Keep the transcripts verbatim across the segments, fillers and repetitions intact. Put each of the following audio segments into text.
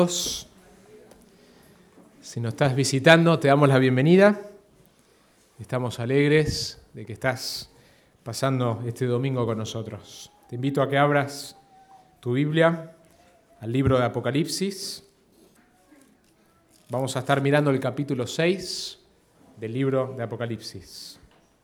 Si nos estás visitando, te damos la bienvenida. Estamos alegres de que estás pasando este domingo con nosotros. Te invito a que abras tu Biblia al libro de Apocalipsis. Vamos a estar mirando el capítulo seis del libro de Apocalipsis.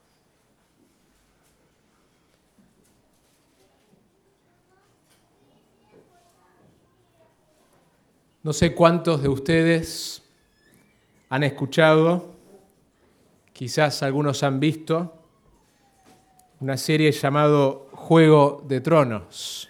No sé cuántos de ustedes han escuchado, quizás algunos han visto, una serie llamada Juego de Tronos.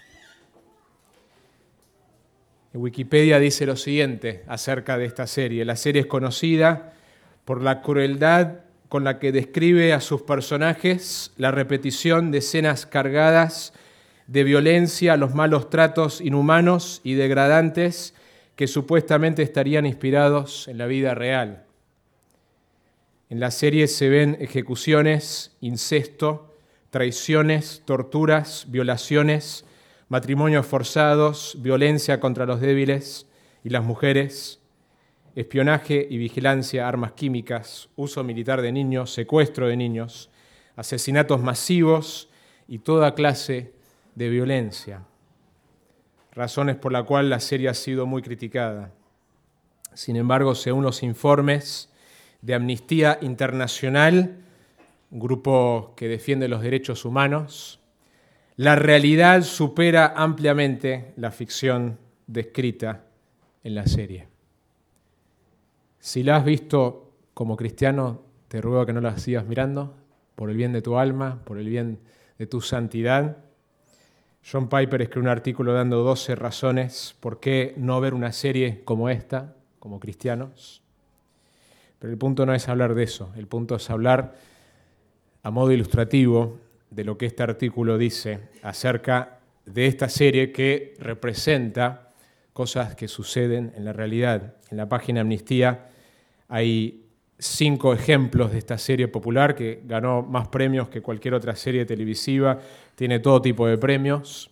En Wikipedia dice lo siguiente acerca de esta serie. La serie es conocida por la crueldad con la que describe a sus personajes, la repetición de escenas cargadas de violencia, los malos tratos inhumanos y degradantes que supuestamente estarían inspirados en la vida real. En la serie se ven ejecuciones, incesto, traiciones, torturas, violaciones, matrimonios forzados, violencia contra los débiles y las mujeres, espionaje y vigilancia, armas químicas, uso militar de niños, secuestro de niños, asesinatos masivos y toda clase de violencia. Razones por la cual la serie ha sido muy criticada. Sin embargo, según los informes de Amnistía Internacional, un grupo que defiende los derechos humanos, la realidad supera ampliamente la ficción descrita en la serie. Si la has visto como cristiano, te ruego que no la sigas mirando, por el bien de tu alma, por el bien de tu santidad. John Piper escribió un artículo dando doce razones por qué no ver una serie como esta, como cristianos. Pero el punto no es hablar de eso, el punto es hablar a modo ilustrativo de lo que este artículo dice acerca de esta serie que representa cosas que suceden en la realidad. En la página Amnistía hay cinco ejemplos de esta serie popular que ganó más premios que cualquier otra serie televisiva, tiene todo tipo de premios.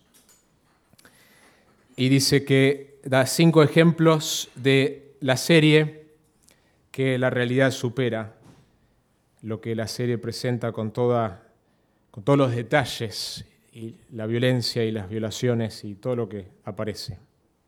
Y dice que da cinco ejemplos de la serie que la realidad supera, lo que la serie presenta con, toda, con todos los detalles, y la violencia y las violaciones y todo lo que aparece.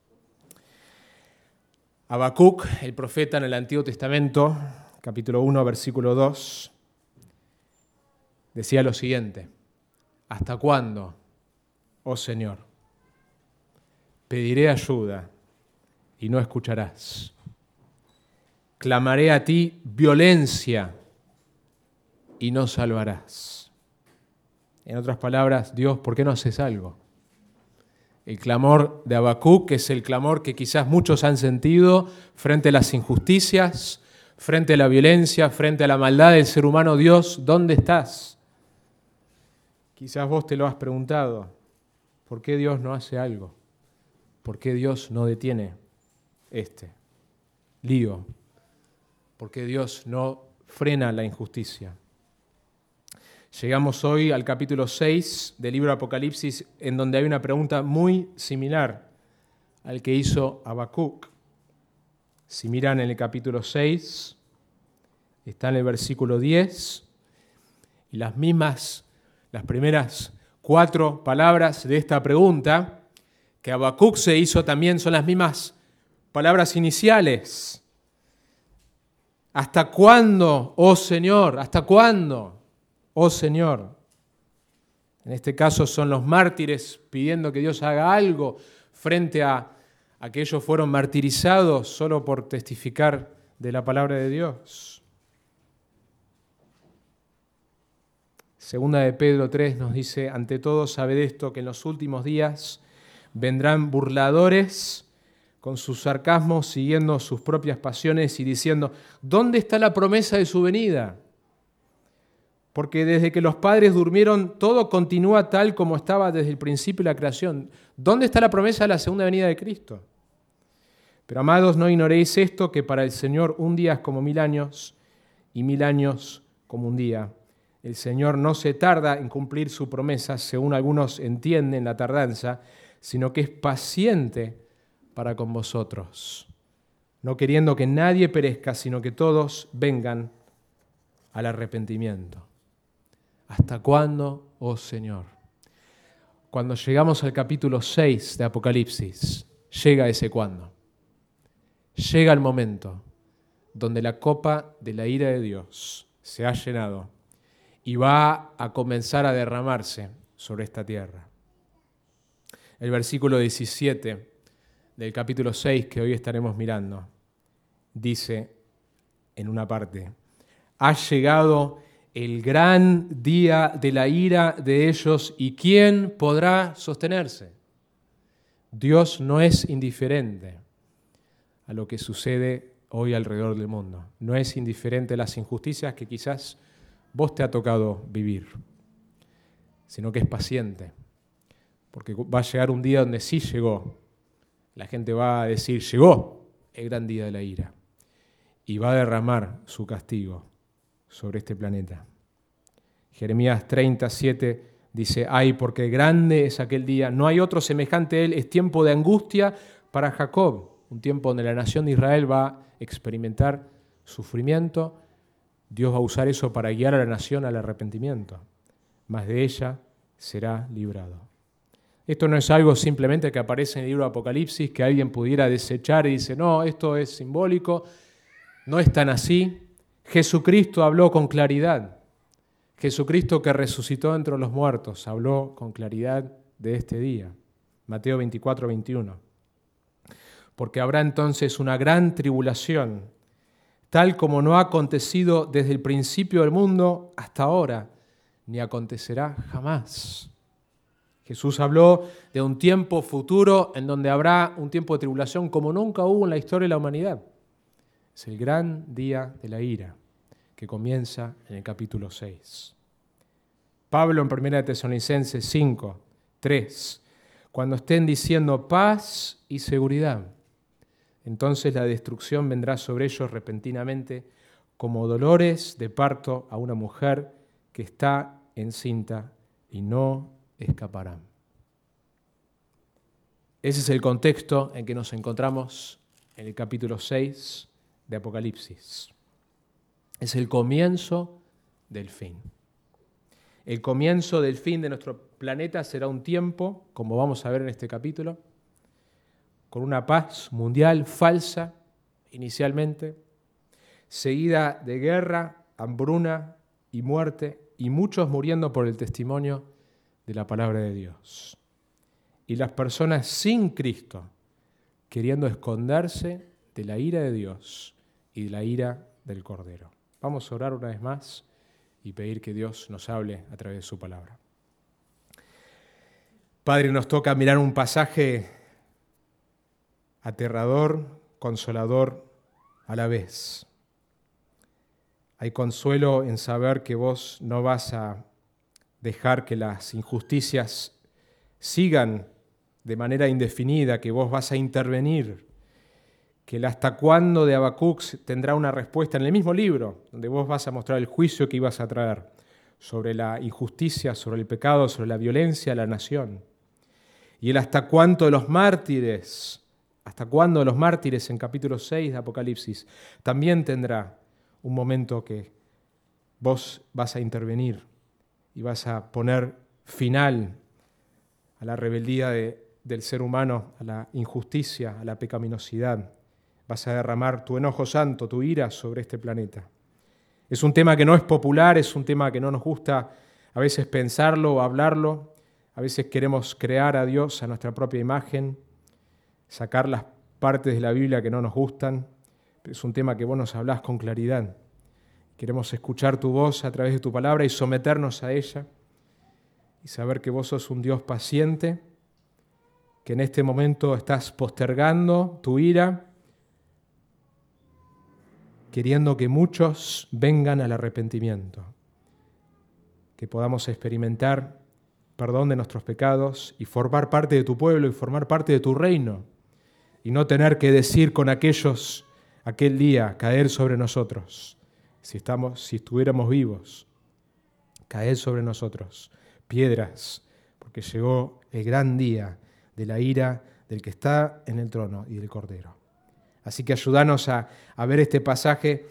Habacuc, el profeta en el Antiguo Testamento, capítulo uno, versículo dos, decía lo siguiente: ¿hasta cuándo, oh Señor? Pediré ayuda y no escucharás. Clamaré a ti violencia y no salvarás. En otras palabras, Dios, ¿por qué no haces algo? El clamor de Habacuc es el clamor que quizás muchos han sentido frente a las injusticias, frente a la violencia, frente a la maldad del ser humano. Dios, ¿dónde estás? Quizás vos te lo has preguntado. ¿Por qué Dios no hace algo? ¿Por qué Dios no detiene este lío? ¿Por qué Dios no frena la injusticia? Llegamos hoy al capítulo seis del libro de Apocalipsis, en donde hay una pregunta muy similar al que hizo Habacuc. Si miran en el capítulo seis, está en el versículo diez, y las mismas, las primeras cuatro palabras de esta pregunta que Habacuc se hizo también son las mismas palabras iniciales. ¿Hasta cuándo, oh Señor? ¿Hasta cuándo, oh Señor? En este caso son los mártires pidiendo que Dios haga algo frente a, a que ellos fueron martirizados solo por testificar de la palabra de Dios. Segunda de Pedro tres nos dice: ante todo sabed esto, que en los últimos días vendrán burladores con sus sarcasmos, siguiendo sus propias pasiones y diciendo: ¿dónde está la promesa de su venida? Porque desde que los padres durmieron, todo continúa tal como estaba desde el principio de la creación. ¿Dónde está la promesa de la segunda venida de Cristo? Pero amados, no ignoréis esto, que para el Señor un día es como mil años y mil años como un día. El Señor no se tarda en cumplir su promesa, según algunos entienden la tardanza, sino que es paciente para con vosotros, no queriendo que nadie perezca, sino que todos vengan al arrepentimiento. ¿Hasta cuándo, oh Señor? Cuando llegamos al capítulo seis de Apocalipsis, llega ese cuándo. Llega el momento donde la copa de la ira de Dios se ha llenado y va a comenzar a derramarse sobre esta tierra. El versículo diecisiete del capítulo seis que hoy estaremos mirando dice en una parte: ha llegado el gran día de la ira de ellos, ¿y quién podrá sostenerse? Dios no es indiferente a lo que sucede hoy alrededor del mundo. No es indiferente a las injusticias que quizás vos te ha tocado vivir, sino que es paciente, porque va a llegar un día donde sí llegó. La gente va a decir, llegó el gran día de la ira, y va a derramar su castigo sobre este planeta. Jeremías treinta, siete dice, ay, porque grande es aquel día, no hay otro semejante a él, es tiempo de angustia para Jacob, un tiempo donde la nación de Israel va a experimentar sufrimiento. Dios va a usar eso para guiar a la nación al arrepentimiento, mas de ella será librado. Esto no es algo simplemente que aparece en el libro de Apocalipsis, que alguien pudiera desechar y dice, no, esto es simbólico, no es tan así. Jesucristo habló con claridad. Jesucristo que resucitó entre los muertos habló con claridad de este día. Mateo veinticuatro, veintiuno. Porque habrá entonces una gran tribulación, tal como no ha acontecido desde el principio del mundo hasta ahora, ni acontecerá jamás. Jesús habló de un tiempo futuro en donde habrá un tiempo de tribulación como nunca hubo en la historia de la humanidad. Es el gran día de la ira, que comienza en el capítulo seis. Pablo en primera de Tesalonicenses cinco, tres, cuando estén diciendo paz y seguridad, entonces la destrucción vendrá sobre ellos repentinamente como dolores de parto a una mujer que está encinta y no escaparán. Ese es el contexto en que nos encontramos en el capítulo seis de Apocalipsis. Es el comienzo del fin. El comienzo del fin de nuestro planeta será un tiempo, como vamos a ver en este capítulo, con una paz mundial falsa inicialmente, seguida de guerra, hambruna y muerte, y muchos muriendo por el testimonio de la palabra de Dios. Y las personas sin Cristo queriendo esconderse de la ira de Dios y de la ira del Cordero. Vamos a orar una vez más y pedir que Dios nos hable a través de su palabra. Padre, nos toca mirar un pasaje aterrador, consolador a la vez. Hay consuelo en saber que vos no vas a dejar que las injusticias sigan de manera indefinida, que vos vas a intervenir, que el hasta cuándo de Habacuc tendrá una respuesta en el mismo libro, donde vos vas a mostrar el juicio que ibas a traer sobre la injusticia, sobre el pecado, sobre la violencia de la nación. Y el hasta cuánto de los mártires, hasta cuándo de los mártires en capítulo seis de Apocalipsis, también tendrá un momento que vos vas a intervenir y vas a poner final a la rebeldía de, del ser humano, a la injusticia, a la pecaminosidad. Vas a derramar tu enojo santo, tu ira sobre este planeta. Es un tema que no es popular, es un tema que no nos gusta a veces pensarlo o hablarlo. A veces queremos crear a Dios a nuestra propia imagen, sacar las partes de la Biblia que no nos gustan. Pero es un tema que vos nos hablás con claridad. Queremos escuchar tu voz a través de tu palabra y someternos a ella y saber que vos sos un Dios paciente, que en este momento estás postergando tu ira, queriendo que muchos vengan al arrepentimiento, que podamos experimentar perdón de nuestros pecados y formar parte de tu pueblo y formar parte de tu reino y no tener que decir con aquellos aquel día, caer sobre nosotros, si, estamos, si estuviéramos vivos, caer sobre nosotros piedras, porque llegó el gran día de la ira del que está en el trono y del Cordero. Así que ayúdanos a, a ver este pasaje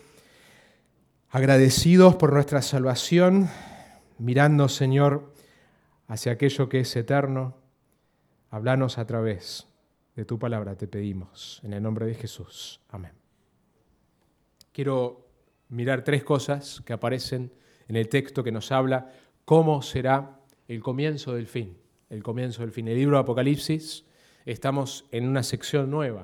agradecidos por nuestra salvación, mirando, Señor, hacia aquello que es eterno. Háblanos a través de tu palabra, te pedimos, en el nombre de Jesús. Amén. Quiero mirar tres cosas que aparecen en el texto que nos habla cómo será el comienzo del fin. El comienzo del fin. En el libro de Apocalipsis estamos en una sección nueva.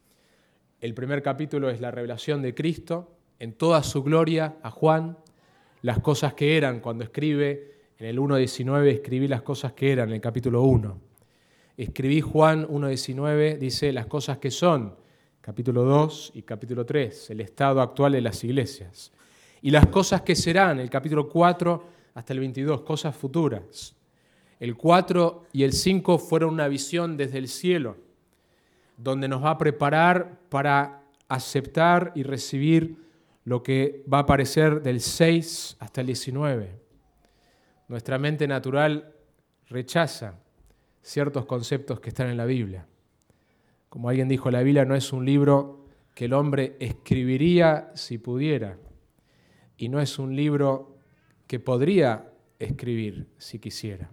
El primer capítulo es la revelación de Cristo en toda su gloria a Juan, las cosas que eran cuando escribe en el uno diecinueve, escribí las cosas que eran en el capítulo uno. Escribí Juan uno diecinueve, dice las cosas que son, capítulo dos y capítulo tres, el estado actual de las iglesias. Y las cosas que serán, el capítulo cuatro hasta el veintidós, cosas futuras. El cuatro y el cinco fueron una visión desde el cielo, donde nos va a preparar para aceptar y recibir lo que va a aparecer del seis hasta el diecinueve. Nuestra mente natural rechaza ciertos conceptos que están en la Biblia. Como alguien dijo, la Biblia no es un libro que el hombre escribiría si pudiera, y no es un libro que podría escribir si quisiera.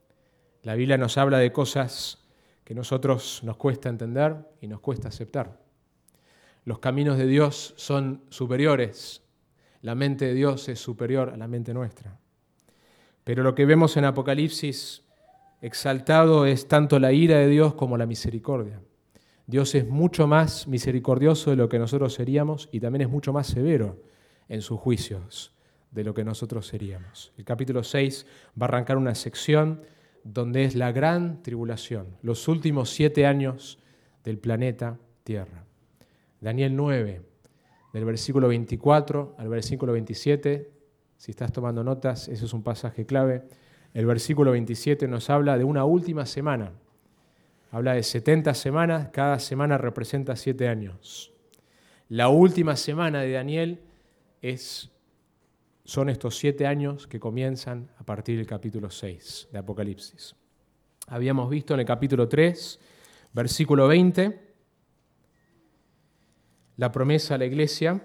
La Biblia nos habla de cosas que a nosotros nos cuesta entender y nos cuesta aceptar. Los caminos de Dios son superiores, la mente de Dios es superior a la mente nuestra. Pero lo que vemos en Apocalipsis exaltado es tanto la ira de Dios como la misericordia. Dios es mucho más misericordioso de lo que nosotros seríamos y también es mucho más severo en sus juicios de lo que nosotros seríamos. El capítulo seis va a arrancar una sección donde es la gran tribulación, los últimos siete años del planeta Tierra. Daniel nueve, del versículo veinticuatro al versículo veintisiete, si estás tomando notas, ese es un pasaje clave. El versículo veintisiete nos habla de una última semana. Habla de setenta semanas, cada semana representa siete años. La última semana de Daniel es, son estos siete años que comienzan a partir del capítulo seis de Apocalipsis. Habíamos visto en el capítulo tres, versículo veinte, la promesa a la iglesia.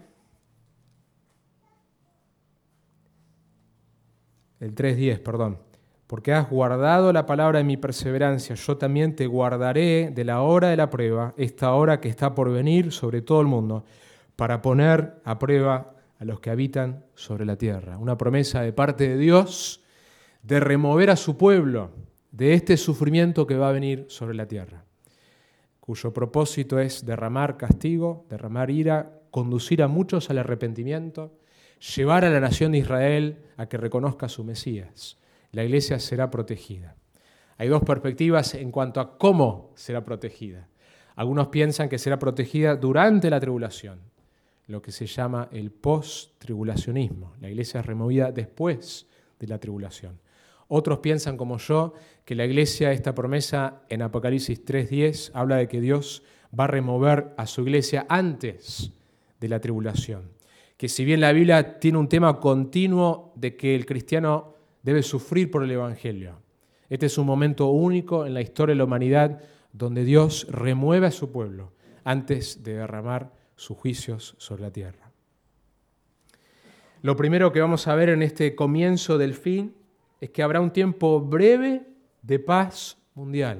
El tres diez, perdón. Porque has guardado la palabra de mi perseverancia, yo también te guardaré de la hora de la prueba, esta hora que está por venir sobre todo el mundo, para poner a prueba a los que habitan sobre la tierra. Una promesa de parte de Dios de remover a su pueblo de este sufrimiento que va a venir sobre la tierra, cuyo propósito es derramar castigo, derramar ira, conducir a muchos al arrepentimiento, llevar a la nación de Israel a que reconozca a su Mesías. La iglesia será protegida. Hay dos perspectivas en cuanto a cómo será protegida. Algunos piensan que será protegida durante la tribulación, lo que se llama el post-tribulacionismo. La iglesia es removida después de la tribulación. Otros piensan, como yo, que la iglesia, esta promesa en Apocalipsis tres diez, habla de que Dios va a remover a su iglesia antes de la tribulación. Que si bien la Biblia tiene un tema continuo de que el cristiano debe sufrir por el Evangelio, este es un momento único en la historia de la humanidad donde Dios remueve a su pueblo antes de derramar sus juicios sobre la tierra. Lo primero que vamos a ver en este comienzo del fin es que habrá un tiempo breve de paz mundial,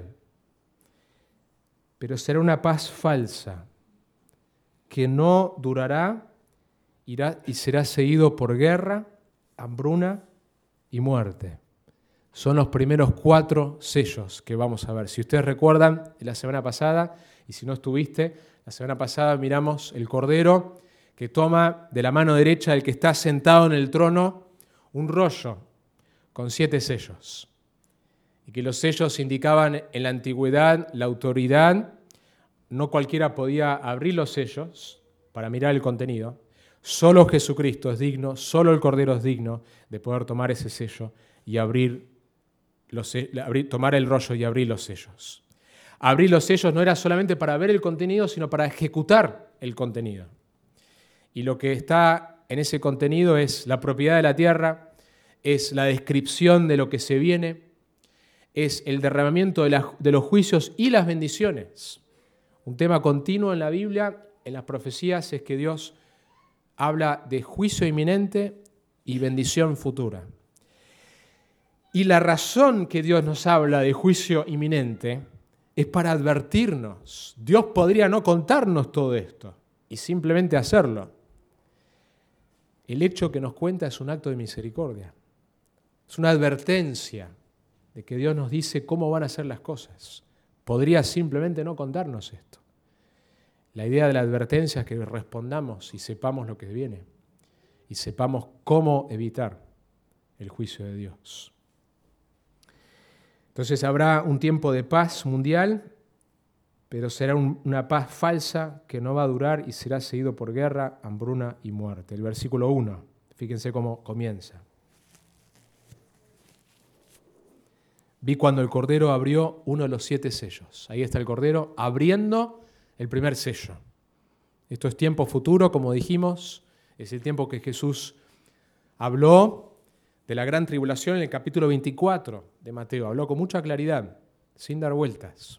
pero será una paz falsa que no durará irá y será seguido por guerra, hambruna y muerte. Son los primeros cuatro sellos que vamos a ver. Si ustedes recuerdan, la semana pasada, y si no estuviste, la semana pasada miramos el Cordero que toma de la mano derecha del que está sentado en el trono un rollo con siete sellos. Y que los sellos indicaban en la antigüedad la autoridad. No cualquiera podía abrir los sellos para mirar el contenido. Solo Jesucristo es digno, solo el Cordero es digno de poder tomar ese sello y abrir los, abrir, tomar el rollo y abrir los sellos. Abrir los sellos no era solamente para ver el contenido, sino para ejecutar el contenido. Y lo que está en ese contenido es la propiedad de la tierra, es la descripción de lo que se viene, es el derramamiento de, la, de los juicios y las bendiciones. Un tema continuo en la Biblia, en las profecías, es que Dios habla de juicio inminente y bendición futura. Y la razón que Dios nos habla de juicio inminente es para advertirnos. Dios podría no contarnos todo esto y simplemente hacerlo. El hecho que nos cuenta es un acto de misericordia. Es una advertencia de que Dios nos dice cómo van a ser las cosas. Podría simplemente no contarnos esto. La idea de la advertencia es que respondamos y sepamos lo que viene y sepamos cómo evitar el juicio de Dios. Entonces habrá un tiempo de paz mundial, pero será un, una paz falsa que no va a durar y será seguido por guerra, hambruna y muerte. El versículo uno, fíjense cómo comienza. Vi cuando el Cordero abrió uno de los siete sellos. Ahí está el Cordero abriendo el primer sello. Esto es tiempo futuro, como dijimos, es el tiempo que Jesús habló de la gran tribulación en el capítulo veinticuatro de Mateo. Habló con mucha claridad, sin dar vueltas.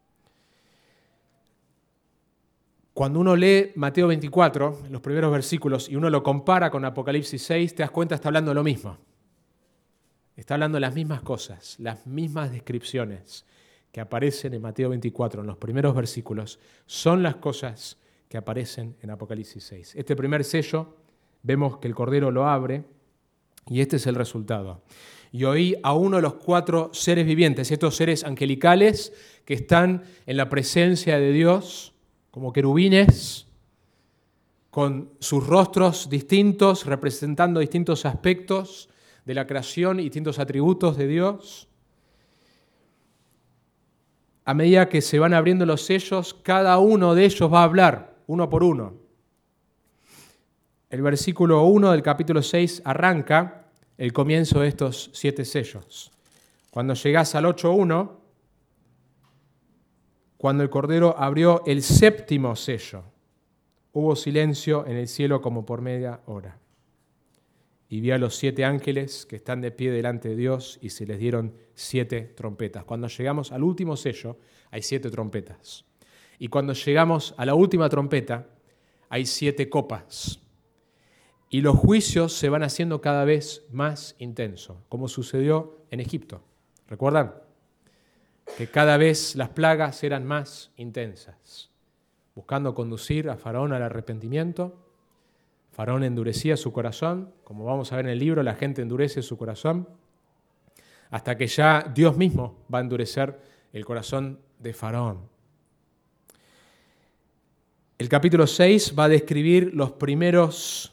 Cuando uno lee Mateo veinticuatro, los primeros versículos, y uno lo compara con Apocalipsis seis, te das cuenta que está hablando de lo mismo. Está hablando de las mismas cosas, las mismas descripciones que aparecen en Mateo veinticuatro, en los primeros versículos, son las cosas que aparecen en Apocalipsis seis. Este primer sello, vemos que el Cordero lo abre, y este es el resultado. Y oí a uno de los cuatro seres vivientes, estos seres angelicales que están en la presencia de Dios, como querubines, con sus rostros distintos, representando distintos aspectos de la creación y distintos atributos de Dios. A medida que se van abriendo los sellos, cada uno de ellos va a hablar, uno por uno. El versículo uno del capítulo seis arranca el comienzo de estos siete sellos. Cuando llegás al ocho uno, cuando el Cordero abrió el séptimo sello, hubo silencio en el cielo como por media hora. Y vi a los siete ángeles que están de pie delante de Dios y se les dieron siete trompetas. Cuando llegamos al último sello, hay siete trompetas. Y cuando llegamos a la última trompeta, hay siete copas. Y los juicios se van haciendo cada vez más intensos, como sucedió en Egipto. ¿Recuerdan? Que cada vez las plagas eran más intensas, buscando conducir a Faraón al arrepentimiento. Faraón endurecía su corazón, como vamos a ver en el libro, la gente endurece su corazón, hasta que ya Dios mismo va a endurecer el corazón de Faraón. El capítulo seis va a describir los primeros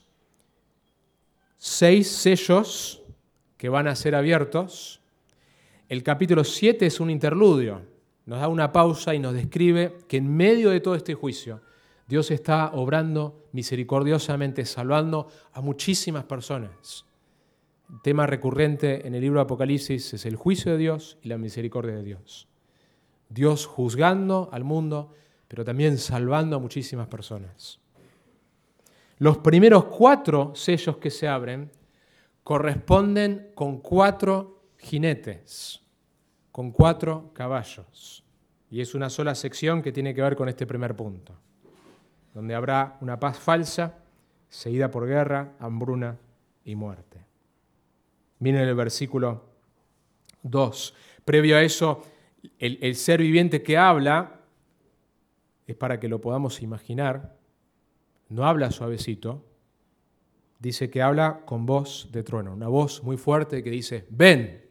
seis sellos que van a ser abiertos. El capítulo siete es un interludio, nos da una pausa y nos describe que en medio de todo este juicio, Dios está obrando misericordiosamente, salvando a muchísimas personas. El tema recurrente en el libro de Apocalipsis es el juicio de Dios y la misericordia de Dios. Dios juzgando al mundo, pero también salvando a muchísimas personas. Los primeros cuatro sellos que se abren corresponden con cuatro jinetes, con cuatro caballos. Y es una sola sección que tiene que ver con este primer punto, donde habrá una paz falsa, seguida por guerra, hambruna y muerte. Miren el versículo dos. Previo a eso, el, el ser viviente que habla, es para que lo podamos imaginar, no habla suavecito, dice que habla con voz de trueno, una voz muy fuerte que dice, ven.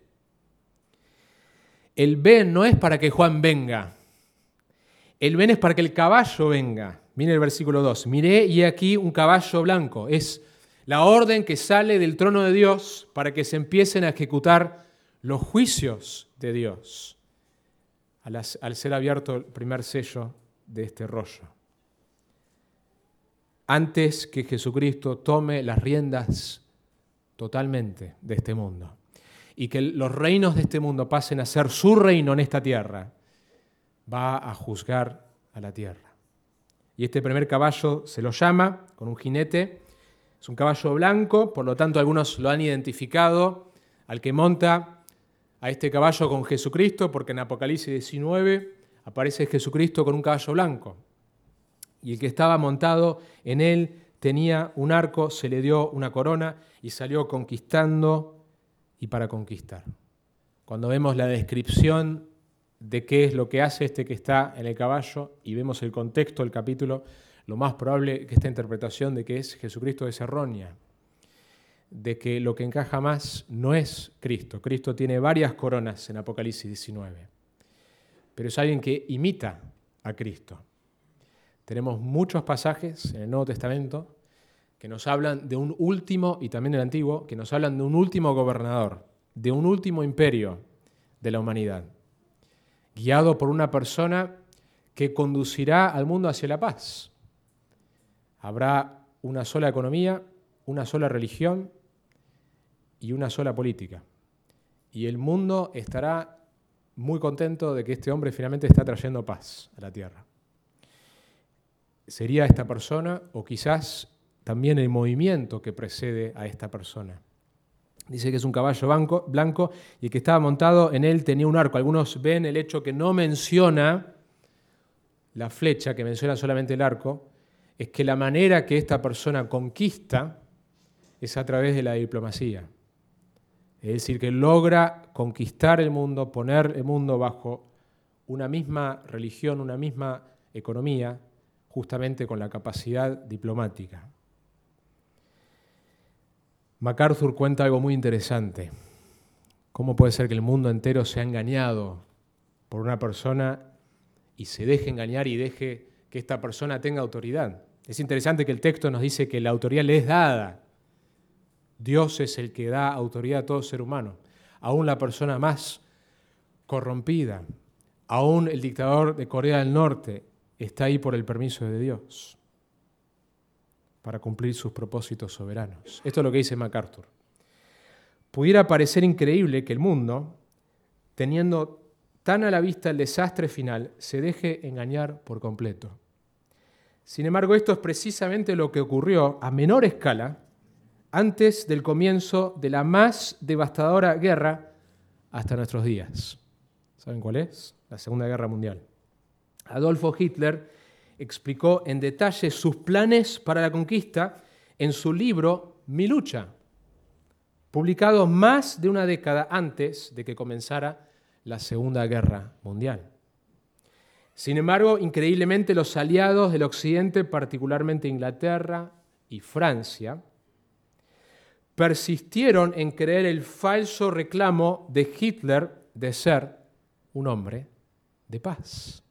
El ven no es para que Juan venga, el ven es para que el caballo venga. Miren el versículo dos, miré y he aquí un caballo blanco, es la orden que sale del trono de Dios para que se empiecen a ejecutar los juicios de Dios al, al ser abierto el primer sello de este rollo. Antes que Jesucristo tome las riendas totalmente de este mundo y que los reinos de este mundo pasen a ser su reino en esta tierra, va a juzgar a la tierra. Y este primer caballo se lo llama, con un jinete, es un caballo blanco, por lo tanto algunos lo han identificado, al que monta a este caballo con Jesucristo, porque en Apocalipsis diecinueve aparece Jesucristo con un caballo blanco. Y el que estaba montado en él tenía un arco, se le dio una corona y salió conquistando y para conquistar. Cuando vemos la descripción de qué es lo que hace este que está en el caballo y vemos el contexto del capítulo, lo más probable es que esta interpretación de que es Jesucristo es errónea, de que lo que encaja más no es Cristo. Cristo tiene varias coronas en Apocalipsis diecinueve, pero es alguien que imita a Cristo. Tenemos muchos pasajes en el Nuevo Testamento que nos hablan de un último, y también el Antiguo, que nos hablan de un último gobernador, de un último imperio de la humanidad, guiado por una persona que conducirá al mundo hacia la paz. Habrá una sola economía, una sola religión y una sola política. Y el mundo estará muy contento de que este hombre finalmente está trayendo paz a la tierra. Sería esta persona, o quizás también el movimiento que precede a esta persona. Dice que es un caballo blanco, blanco y el que estaba montado en él tenía un arco. Algunos ven el hecho que no menciona la flecha, que menciona solamente el arco, es que la manera que esta persona conquista es a través de la diplomacia. Es decir, que logra conquistar el mundo, poner el mundo bajo una misma religión, una misma economía, justamente con la capacidad diplomática. MacArthur cuenta algo muy interesante. ¿Cómo puede ser que el mundo entero sea engañado por una persona y se deje engañar y deje que esta persona tenga autoridad? Es interesante que el texto nos dice que la autoridad le es dada. Dios es el que da autoridad a todo ser humano. Aún la persona más corrompida, aún el dictador de Corea del Norte está ahí por el permiso de Dios, para cumplir sus propósitos soberanos. Esto es lo que dice MacArthur. Pudiera parecer increíble que el mundo, teniendo tan a la vista el desastre final, se deje engañar por completo. Sin embargo, esto es precisamente lo que ocurrió a menor escala antes del comienzo de la más devastadora guerra hasta nuestros días. ¿Saben cuál es? La Segunda Guerra Mundial. Adolfo Hitler explicó en detalle sus planes para la conquista en su libro Mi lucha, publicado más de una década antes de que comenzara la Segunda Guerra Mundial. Sin embargo, increíblemente, los aliados del Occidente, particularmente Inglaterra y Francia, persistieron en creer el falso reclamo de Hitler de ser un hombre de paz.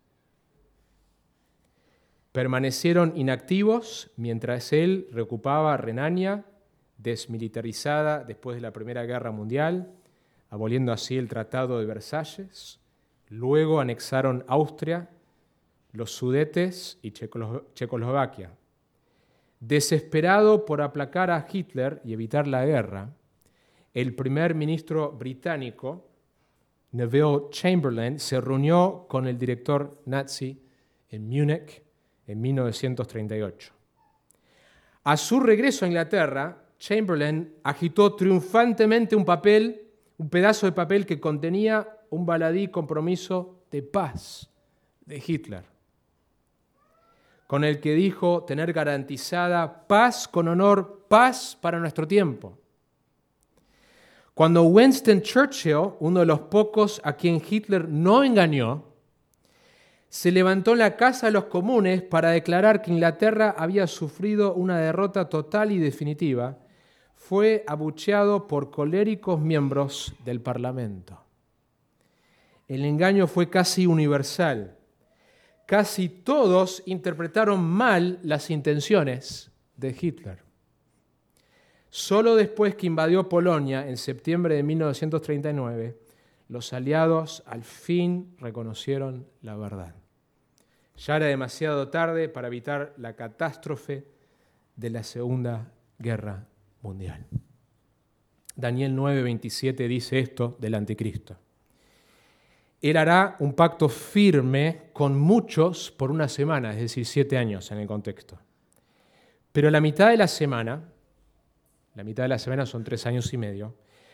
Permanecieron inactivos mientras él reocupaba Renania, desmilitarizada después de la Primera Guerra Mundial, aboliendo así el Tratado de Versalles. Luego anexaron Austria, los Sudetes y Checoslovaquia. Desesperado por aplacar a Hitler y evitar la guerra, el primer ministro británico, Neville Chamberlain, se reunió con el director nazi en Múnich en mil novecientos treinta y ocho. A su regreso a Inglaterra, Chamberlain agitó triunfantemente un papel, un pedazo de papel que contenía un baladí compromiso de paz de Hitler, con el que dijo tener garantizada paz con honor, paz para nuestro tiempo. Cuando Winston Churchill, uno de los pocos a quien Hitler no engañó, se levantó en la Casa de los Comunes para declarar que Inglaterra había sufrido una derrota total y definitiva, fue abucheado por coléricos miembros del Parlamento. El engaño fue casi universal. Casi todos interpretaron mal las intenciones de Hitler. Solo después que invadió Polonia en septiembre de mil novecientos treinta y nueve, los aliados al fin reconocieron la verdad. Ya era demasiado tarde para evitar la catástrofe de la Segunda Guerra Mundial. Daniel nueve veintisiete dice esto del anticristo. Él hará un pacto firme con muchos por una semana, es decir, siete años en el contexto. Pero la mitad de la semana, la mitad de la semana son tres años y medio,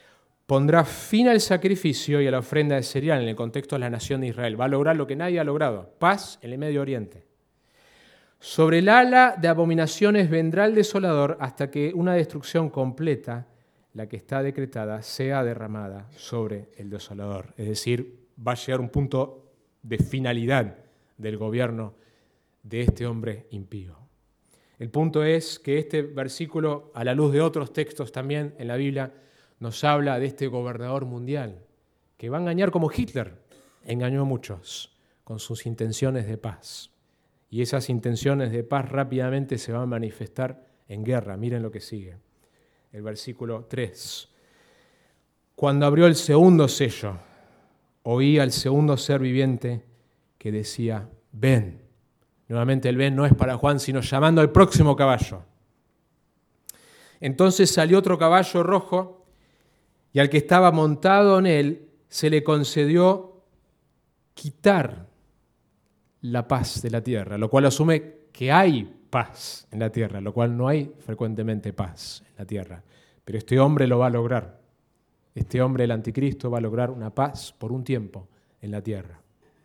pondrá fin al sacrificio y a la ofrenda de cereal en el contexto de la nación de Israel. Va a lograr lo que nadie ha logrado, paz en el Medio Oriente. Sobre el ala de abominaciones vendrá el desolador hasta que una destrucción completa, la que está decretada, sea derramada sobre el desolador. Es decir, va a llegar un punto de finalidad del gobierno de este hombre impío. El punto es que este versículo, a la luz de otros textos también en la Biblia, nos habla de este gobernador mundial que va a engañar como Hitler engañó a muchos con sus intenciones de paz. Y esas intenciones de paz rápidamente se van a manifestar en guerra. Miren lo que sigue. El versículo tres. Cuando abrió el segundo sello, oí al segundo ser viviente que decía, ven. Nuevamente el ven no es para Juan, sino llamando al próximo caballo. Entonces salió otro caballo rojo y al que estaba montado en él se le concedió quitar la paz de la tierra, lo cual asume que hay paz en la tierra, lo cual no hay frecuentemente paz en la tierra. Pero este hombre lo va a lograr. Este hombre, el anticristo, va a lograr una paz por un tiempo en la tierra.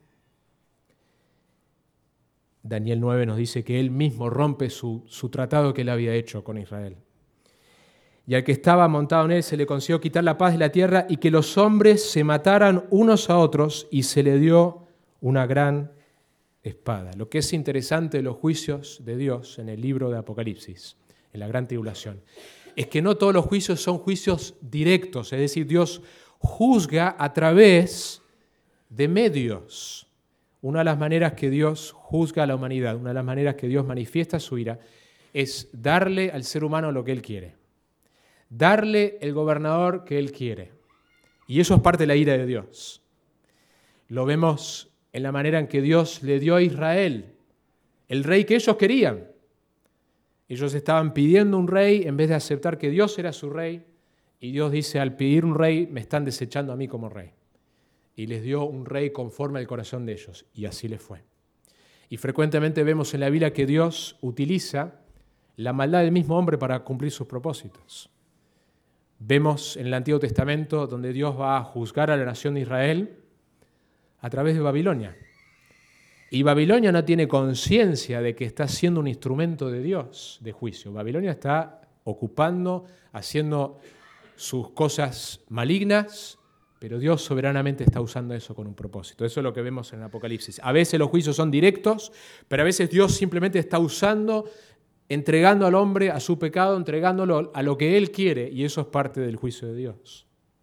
Daniel nueve nos dice que él mismo rompe su, su tratado que él había hecho con Israel. Y al que estaba montado en él se le consiguió quitar la paz de la tierra y que los hombres se mataran unos a otros y se le dio una gran espada. Lo que es interesante de los juicios de Dios en el libro de Apocalipsis, en la gran tribulación, es que no todos los juicios son juicios directos, es decir, Dios juzga a través de medios. Una de las maneras que Dios juzga a la humanidad, una de las maneras que Dios manifiesta su ira, es darle al ser humano lo que Él quiere, darle el gobernador que Él quiere. Y eso es parte de la ira de Dios. Lo vemos en la manera en que Dios le dio a Israel el rey que ellos querían. Ellos estaban pidiendo un rey en vez de aceptar que Dios era su rey, y Dios dice, al pedir un rey me están desechando a mí como rey. Y les dio un rey conforme al corazón de ellos, y así les fue. Y frecuentemente vemos en la Biblia que Dios utiliza la maldad del mismo hombre para cumplir sus propósitos. Vemos en el Antiguo Testamento donde Dios va a juzgar a la nación de Israel a través de Babilonia. Y Babilonia no tiene conciencia de que está siendo un instrumento de Dios de juicio. Babilonia está ocupando, haciendo sus cosas malignas, pero Dios soberanamente está usando eso con un propósito. Eso es lo que vemos en el Apocalipsis. A veces los juicios son directos, pero a veces Dios simplemente está usando, entregando al hombre a su pecado, entregándolo a lo que Él quiere, y eso es parte del juicio de Dios.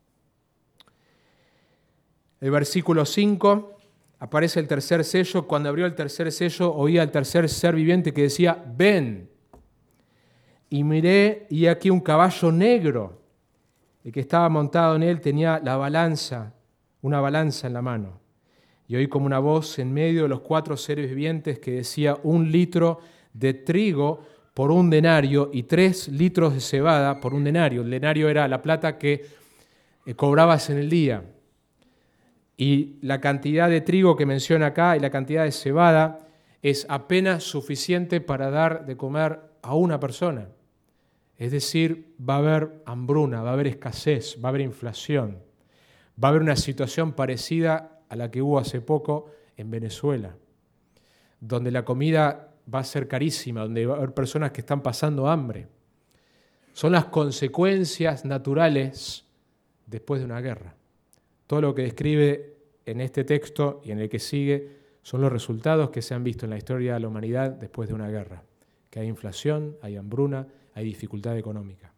El versículo cinco, aparece el tercer sello. Cuando abrió el tercer sello, oí al tercer ser viviente que decía, ven. Y miré, y aquí un caballo negro. El que estaba montado en él tenía la balanza, una balanza en la mano. Y oí como una voz en medio de los cuatro seres vivientes que decía, un litro de trigo por un denario y tres litros de cebada por un denario. El denario era la plata que cobrabas en el día. Y la cantidad de trigo que menciona acá y la cantidad de cebada es apenas suficiente para dar de comer a una persona. Es decir, va a haber hambruna, va a haber escasez, va a haber inflación, va a haber una situación parecida a la que hubo hace poco en Venezuela, donde la comida va a ser carísima, donde va a haber personas que están pasando hambre. Son las consecuencias naturales después de una guerra. Todo lo que describe en este texto y en el que sigue son los resultados que se han visto en la historia de la humanidad después de una guerra. Que hay inflación, hay hambruna, hay dificultad económica.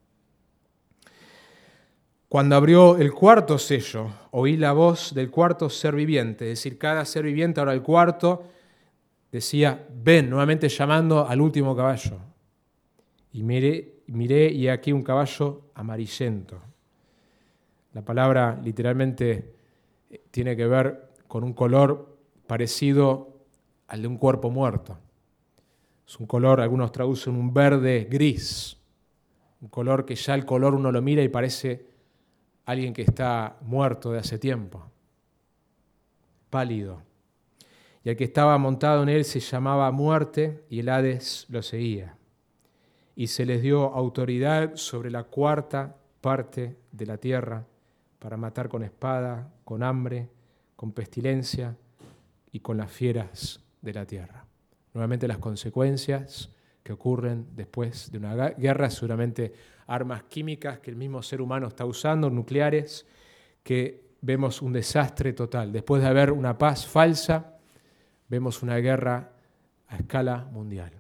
Cuando abrió el cuarto sello, oí la voz del cuarto ser viviente, es decir, cada ser viviente, ahora el cuarto, decía, ven, nuevamente llamando al último caballo. Y miré, miré y aquí un caballo amarillento. La palabra literalmente tiene que ver con un color parecido al de un cuerpo muerto. Es un color, algunos traducen un verde gris, un color que ya el color uno lo mira y parece alguien que está muerto de hace tiempo, pálido. Y el que estaba montado en él se llamaba Muerte y el Hades lo seguía. Y se les dio autoridad sobre la cuarta parte de la tierra para matar con espada, con hambre, con pestilencia y con las fieras de la tierra. Nuevamente las consecuencias que ocurren después de una guerra, seguramente armas químicas que el mismo ser humano está usando, nucleares, que vemos un desastre total. Después de haber una paz falsa, vemos una guerra a escala mundial.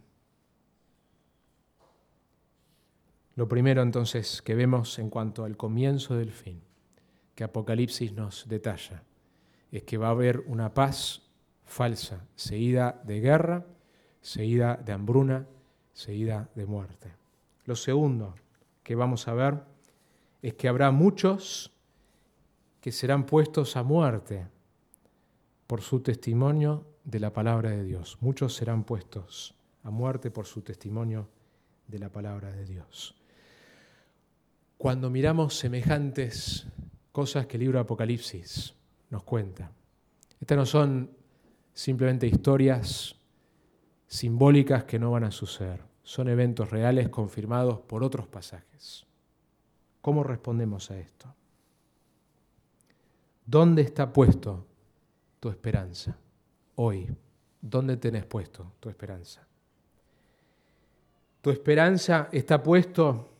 Lo primero entonces que vemos en cuanto al comienzo del fin, que Apocalipsis nos detalla, es que va a haber una paz falsa, seguida de guerra, seguida de hambruna, seguida de muerte. Lo segundo que vamos a ver es que habrá muchos que serán puestos a muerte por su testimonio de la palabra de Dios. Muchos serán puestos a muerte por su testimonio de la palabra de Dios. Cuando miramos semejantes cosas que el libro de Apocalipsis nos cuenta, estas no son simplemente historias simbólicas que no van a suceder, son eventos reales confirmados por otros pasajes. ¿Cómo respondemos a esto? ¿Dónde está puesto tu esperanza hoy? ¿Dónde tenés puesto tu esperanza? Tu esperanza está puesto